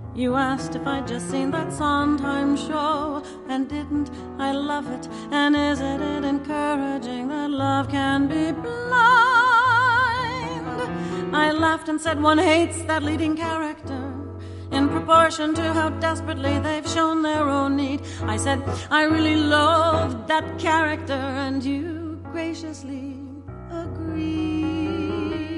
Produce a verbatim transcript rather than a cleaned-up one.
You asked if I'd just seen that Sondheim show, and didn't I love it? And isn't it encouraging that love can be blind? I laughed and said one hates that leading character in proportion to how desperately they've shown their own need. I said I really loved that character, and you graciously agreed.